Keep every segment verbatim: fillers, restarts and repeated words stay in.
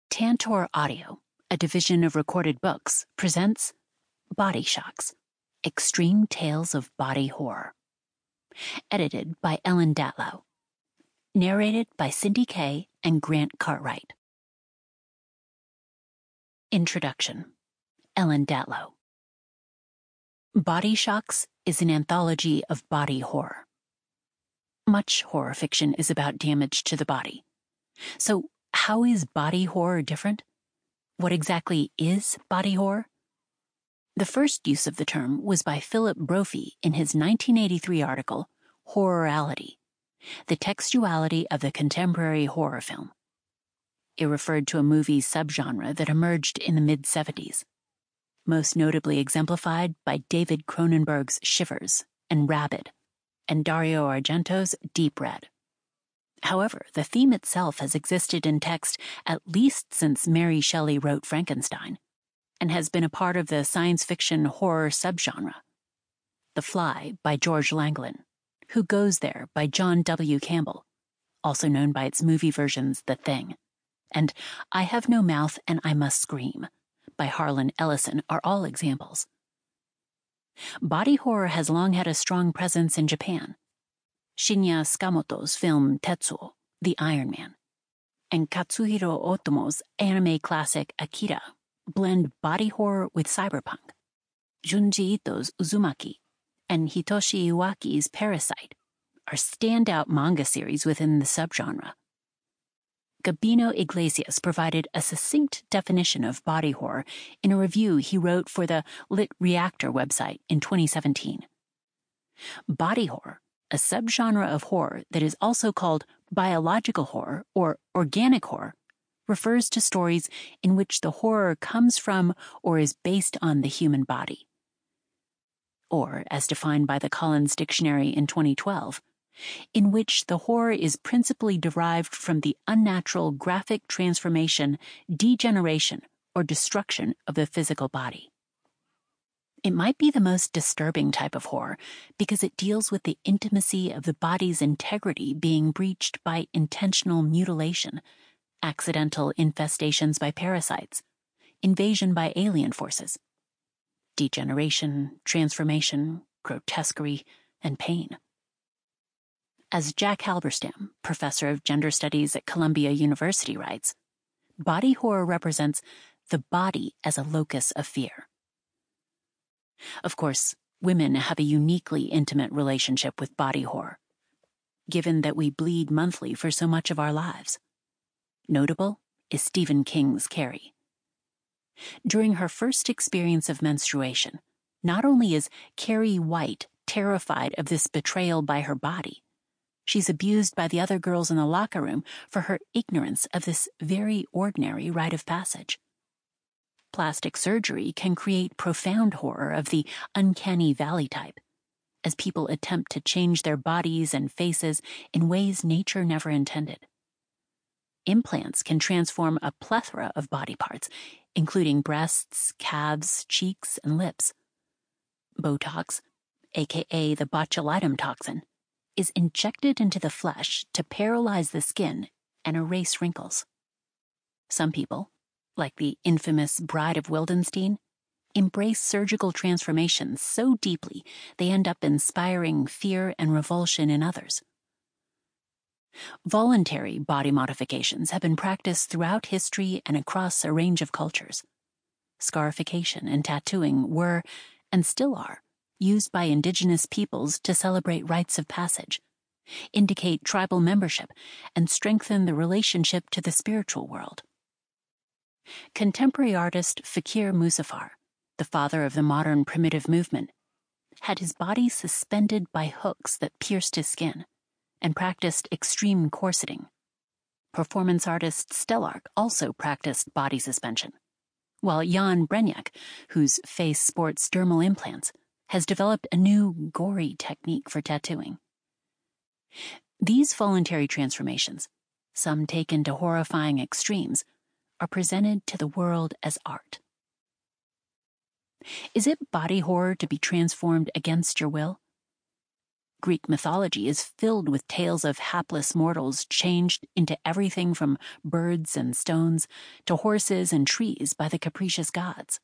Tantor Audio, a division of Recorded Books, presents Body Shocks, Extreme Tales of Body Horror. Edited by Ellen Datlow. Narrated by Cindy Kay and Grant Cartwright. Introduction. Ellen Datlow. Body Shocks is an anthology of body horror. Much horror fiction is about damage to the body. So, how is body horror different? What exactly is body horror? The first use of the term was by Philip Brophy in his nineteen eighty-three article, Horrorality, the textuality of the contemporary horror film. It referred to a movie subgenre that emerged in the mid seventies, most notably exemplified by David Cronenberg's Shivers and Rabid, and Dario Argento's Deep Red. However, the theme itself has existed in text at least since Mary Shelley wrote Frankenstein, and has been a part of the science fiction horror subgenre. The Fly by George Langlin, Who Goes There by John W. Campbell, also known by its movie versions The Thing, and I Have No Mouth and I Must Scream by Harlan Ellison are all examples. Body horror has long had a strong presence in Japan. Shinya Tsukamoto's film Tetsuo, The Iron Man, and Katsuhiro Otomo's anime classic Akira blend body horror with cyberpunk. Junji Ito's Uzumaki and Hitoshi Iwaki's Parasite are standout manga series within the subgenre. Gabino Iglesias provided a succinct definition of body horror in a review he wrote for the Lit Reactor website in twenty seventeen. Body horror, a subgenre of horror that is also called biological horror or organic horror, refers to stories in which the horror comes from or is based on the human body. Or, as defined by the Collins Dictionary in twenty twelve, in which the horror is principally derived from the unnatural graphic transformation, degeneration, or destruction of the physical body. It might be the most disturbing type of horror because it deals with the intimacy of the body's integrity being breached by intentional mutilation, accidental infestations by parasites, invasion by alien forces, degeneration, transformation, grotesquerie, and pain. As Jack Halberstam, professor of gender studies at Columbia University, writes, body horror represents the body as a locus of fear. Of course, women have a uniquely intimate relationship with body horror, given that we bleed monthly for so much of our lives. Notable is Stephen King's Carrie. During her first experience of menstruation, not only is Carrie White terrified of this betrayal by her body, she's abused by the other girls in the locker room for her ignorance of this very ordinary rite of passage. Plastic surgery can create profound horror of the uncanny valley type, as people attempt to change their bodies and faces in ways nature never intended. Implants can transform a plethora of body parts, including breasts, calves, cheeks, and lips. Botox, aka the botulinum toxin, is injected into the flesh to paralyze the skin and erase wrinkles. Some people, like the infamous Bride of Wildenstein, embrace surgical transformations so deeply they end up inspiring fear and revulsion in others. Voluntary body modifications have been practiced throughout history and across a range of cultures. Scarification and tattooing were, and still are, used by indigenous peoples to celebrate rites of passage, indicate tribal membership, and strengthen the relationship to the spiritual world. Contemporary artist Fakir Musafar, the father of the modern primitive movement, had his body suspended by hooks that pierced his skin, and practiced extreme corseting. Performance artist Stellark also practiced body suspension, while Jan Brenjak, whose face sports dermal implants, has developed a new gory technique for tattooing. These voluntary transformations, some taken to horrifying extremes, are presented to the world as art. Is it body horror to be transformed against your will? Greek mythology is filled with tales of hapless mortals changed into everything from birds and stones to horses and trees by the capricious gods.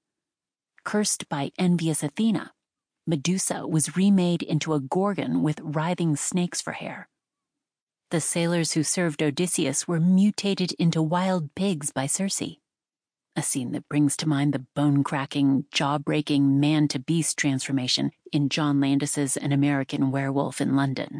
Cursed by envious Athena, Medusa was remade into a gorgon with writhing snakes for hair. The sailors who served Odysseus were mutated into wild pigs by Circe, a scene that brings to mind the bone-cracking, jaw-breaking man-to-beast transformation in John Landis's An American Werewolf in London.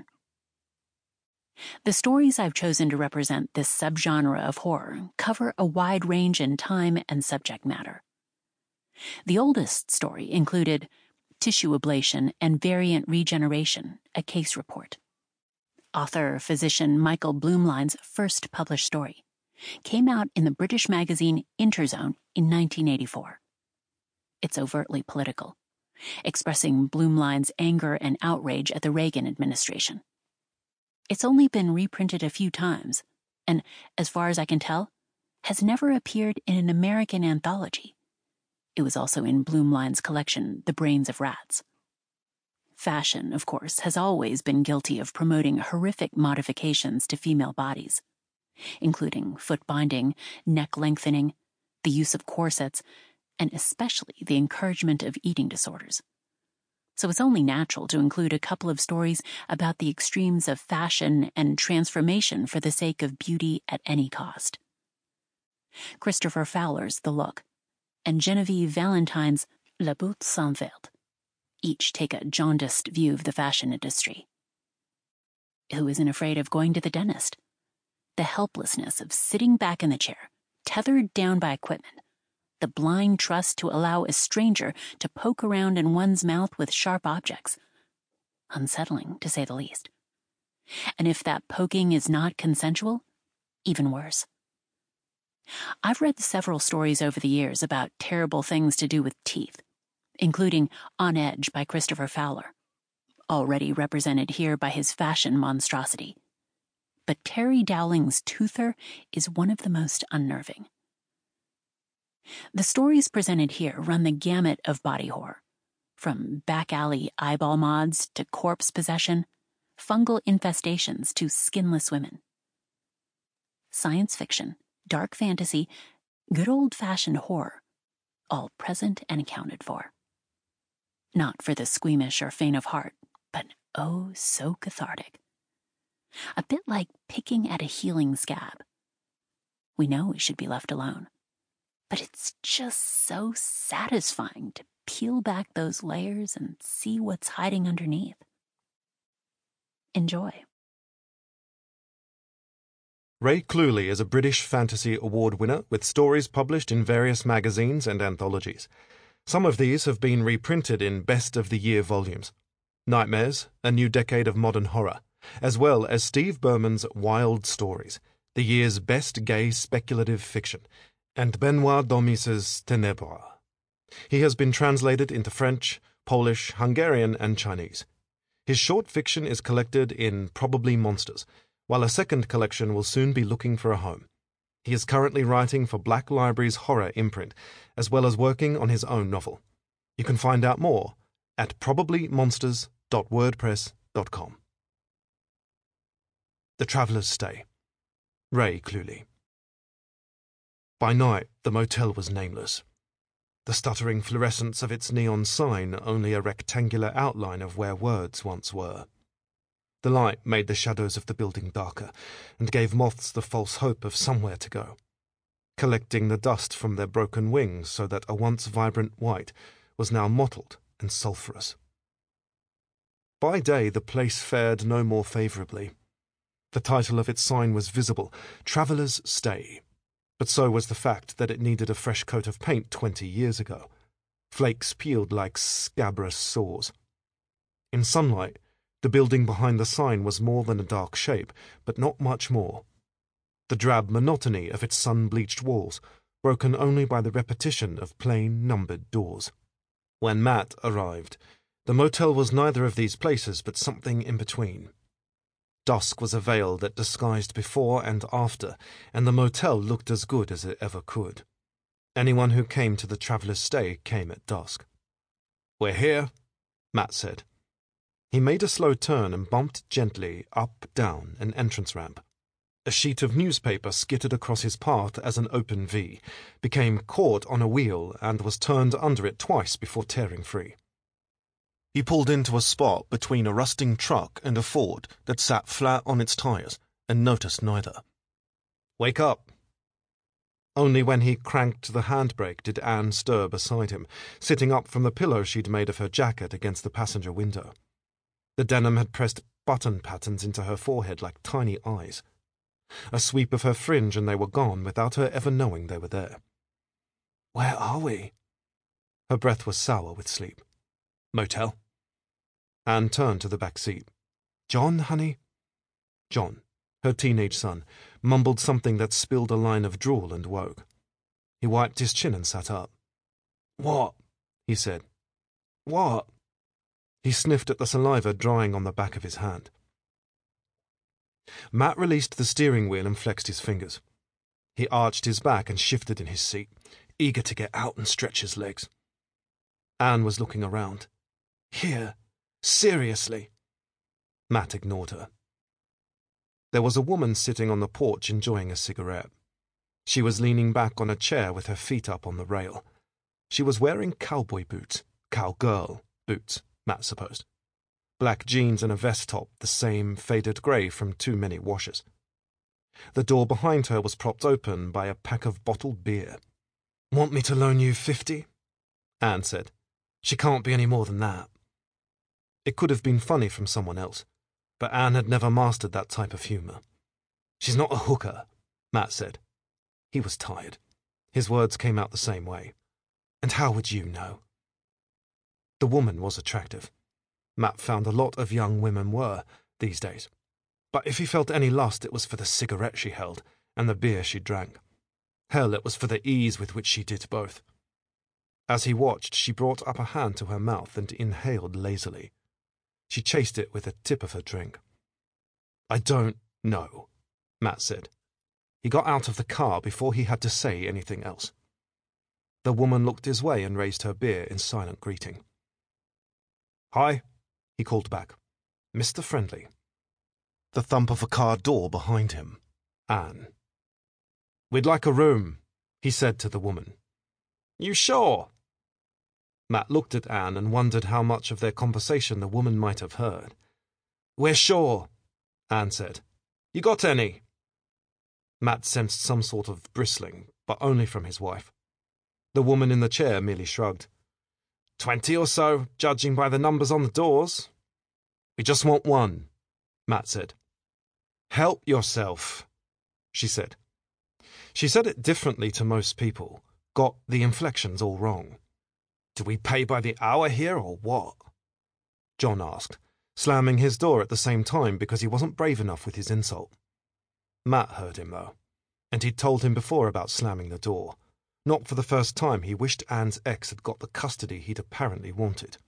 The stories I've chosen to represent this subgenre of horror cover a wide range in time and subject matter. The oldest story included Tissue Ablation and Variant Regeneration, a case report. Author-physician Michael Blumlein's first published story came out in the British magazine Interzone in nineteen eighty-four. It's overtly political, expressing Blumlein's anger and outrage at the Reagan administration. It's only been reprinted a few times, and, as far as I can tell, has never appeared in an American anthology. It was also in Blumlein's collection, The Brains of Rats. Fashion, of course, has always been guilty of promoting horrific modifications to female bodies, including foot binding, neck lengthening, the use of corsets, and especially the encouragement of eating disorders. So it's only natural to include a couple of stories about the extremes of fashion and transformation for the sake of beauty at any cost. Christopher Fowler's The Look and Genevieve Valentine's La Butte sans Verte each take a jaundiced view of the fashion industry. Who isn't afraid of going to the dentist? The helplessness of sitting back in the chair, tethered down by equipment, the blind trust to allow a stranger to poke around in one's mouth with sharp objects. Unsettling, to say the least. And if that poking is not consensual, even worse. I've read several stories over the years about terrible things to do with teeth, including On Edge by Christopher Fowler, already represented here by his fashion monstrosity. But Terry Dowling's Toother is one of the most unnerving. The stories presented here run the gamut of body horror, from back-alley eyeball mods to corpse possession, fungal infestations to skinless women. Science fiction, dark fantasy, good old-fashioned horror, all present and accounted for. Not for the squeamish or faint of heart, but oh so cathartic. A bit like picking at a healing scab. We know we should be left alone, but it's just so satisfying to peel back those layers and see what's hiding underneath. Enjoy. Ray Cluley is a British Fantasy Award winner with stories published in various magazines and anthologies. Some of these have been reprinted in Best of the Year volumes. Nightmares, A New Decade of Modern Horror, as well as Steve Berman's Wild Stories, the year's best gay speculative fiction, and Benoit Domis's Ténèbres. He has been translated into French, Polish, Hungarian, and Chinese. His short fiction is collected in Probably Monsters, while a second collection will soon be looking for a home. He is currently writing for Black Library's horror imprint, as well as working on his own novel. You can find out more at probably monsters dot wordpress dot com. The Traveller's Stay. Ray Cluley. By night, the motel was nameless. The stuttering fluorescence of its neon sign only a rectangular outline of where words once were. The light made the shadows of the building darker, and gave moths the false hope of somewhere to go, collecting the dust from their broken wings so that a once vibrant white was now mottled and sulphurous. By day the place fared no more favourably. The title of its sign was visible, Traveller's Stay, but so was the fact that it needed a fresh coat of paint twenty years ago. Flakes peeled like scabrous sores. In sunlight, the building behind the sign was more than a dark shape, but not much more. The drab monotony of its sun-bleached walls, broken only by the repetition of plain, numbered doors. When Matt arrived, the motel was neither of these places but something in between. Dusk was a veil that disguised before and after, and the motel looked as good as it ever could. Anyone who came to the Traveller's Stay came at dusk. "We're here," Matt said. He made a slow turn and bumped gently up, down an entrance ramp. A sheet of newspaper skittered across his path as an open V, became caught on a wheel, and was turned under it twice before tearing free. He pulled into a spot between a rusting truck and a Ford that sat flat on its tires, and noticed neither. "Wake up!" Only when he cranked the handbrake did Anne stir beside him, sitting up from the pillow she'd made of her jacket against the passenger window. The denim had pressed button patterns into her forehead like tiny eyes. A sweep of her fringe and they were gone without her ever knowing they were there. "Where are we?" Her breath was sour with sleep. "Motel." Anne turned to the back seat. "John, honey?" John, her teenage son, mumbled something that spilled a line of drool and woke. He wiped his chin and sat up. "What?" he said. "What?" He sniffed at the saliva drying on the back of his hand. Matt released the steering wheel and flexed his fingers. He arched his back and shifted in his seat, eager to get out and stretch his legs. Anne was looking around. "Here? Seriously?" Matt ignored her. There was a woman sitting on the porch enjoying a cigarette. She was leaning back on a chair with her feet up on the rail. She was wearing cowboy boots, cowgirl boots, Matt supposed. Black jeans and a vest top, the same faded grey from too many washes. The door behind her was propped open by a pack of bottled beer. "Want me to loan you fifty?" Anne said. "She can't be any more than that." It could have been funny from someone else, but Anne had never mastered that type of humour. "She's not a hooker," Matt said. He was tired. His words came out the same way. "And how would you know?" The woman was attractive. Matt found a lot of young women were, these days. But if he felt any lust, it was for the cigarette she held and the beer she drank. Hell, it was for the ease with which she did both. As he watched, she brought up a hand to her mouth and inhaled lazily. She chased it with the tip of her drink. "I don't know," Matt said. He got out of the car before he had to say anything else. The woman looked his way and raised her beer in silent greeting. "Hi," he called back. "Mister Friendly." The thump of a car door behind him. Anne. "We'd like a room," he said to the woman. "You sure?" Matt looked at Anne and wondered how much of their conversation the woman might have heard. "We're sure," Anne said. "You got any?" Matt sensed some sort of bristling, but only from his wife. The woman in the chair merely shrugged. Twenty or so, judging by the numbers on the doors." "We just want one," Matt said. "Help yourself," she said. She said it differently to most people, got the inflections all wrong. "Do we pay by the hour here or what?" John asked, slamming his door at the same time because he wasn't brave enough with his insult. Matt heard him, though, and he'd told him before about slamming the door. Not for the first time, he wished Anne's ex had got the custody he'd apparently wanted.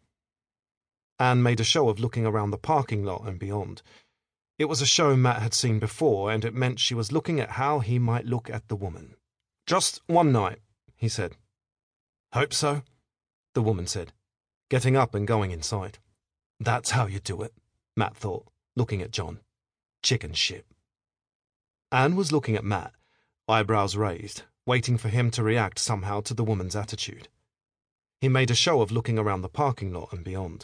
Anne made a show of looking around the parking lot and beyond. It was a show Matt had seen before, and it meant she was looking at how he might look at the woman. "Just one night," he said. "Hope so," the woman said, getting up and going inside. That's how you do it, Matt thought, looking at John. Chicken shit. Anne was looking at Matt, eyebrows raised, waiting for him to react somehow to the woman's attitude. He made a show of looking around the parking lot and beyond.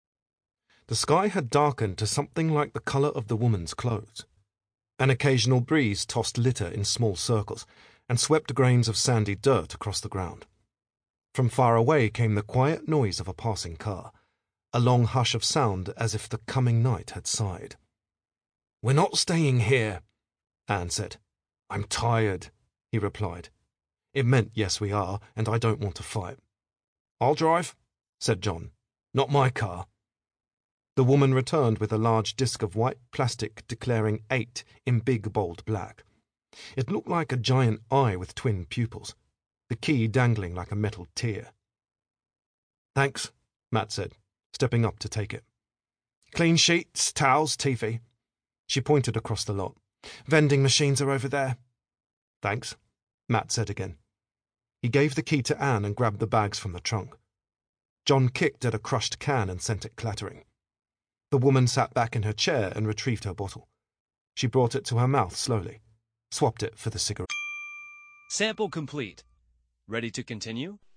The sky had darkened to something like the colour of the woman's clothes. An occasional breeze tossed litter in small circles and swept grains of sandy dirt across the ground. From far away came the quiet noise of a passing car, a long hush of sound as if the coming night had sighed. "We're not staying here," Anne said. "I'm tired," he replied. It meant yes we are, and I don't want to fight. "I'll drive," said John. "Not my car." The woman returned with a large disc of white plastic declaring eight in big bold black. It looked like a giant eye with twin pupils, the key dangling like a metal tear. "Thanks," Matt said, stepping up to take it. "Clean sheets, towels, T V. She pointed across the lot. "Vending machines are over there." "Thanks," Matt said again. He gave the key to Anne and grabbed the bags from the trunk. John kicked at a crushed can and sent it clattering. The woman sat back in her chair and retrieved her bottle. She brought it to her mouth slowly, swapped it for the cigarette. Sample complete. Ready to continue?